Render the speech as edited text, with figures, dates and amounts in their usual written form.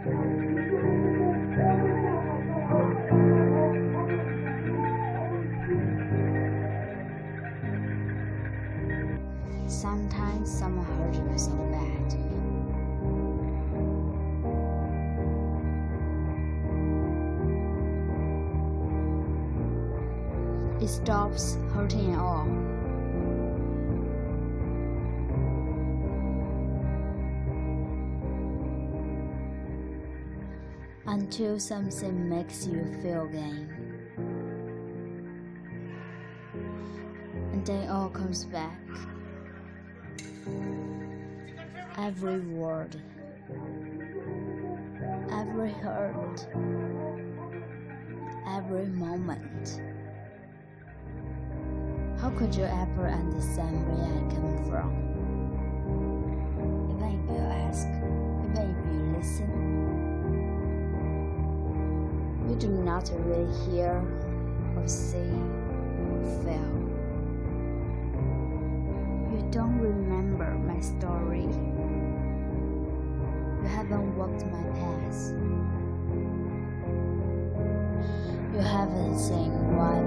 Sometimes someone hurt you so bad. It stops hurting at all. Until something makes you feel again. And then it all comes back. Every word, every hurt, every moment. How could you ever understand where I come from? Even if you ask, even if you listen, you do not really hear or see or feel. You don't remember my story. You haven't walked my path. You haven't seen why